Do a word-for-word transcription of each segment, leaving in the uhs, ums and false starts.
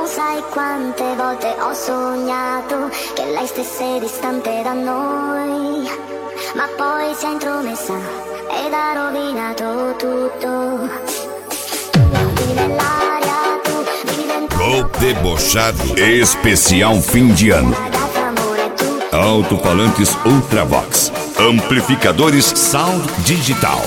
sai quante volte ho sognato che lei stesse distante da noi, ma poi si è intromessa ed ha rovinato tutto. Tu vivi nell'aria, tu vivi dentro. Golpe debochado especial fim de ano. Alto-falantes Ultravox. Amplificadores Sound Digital.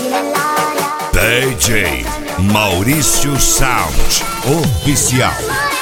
D J Maurício Sound Oficial.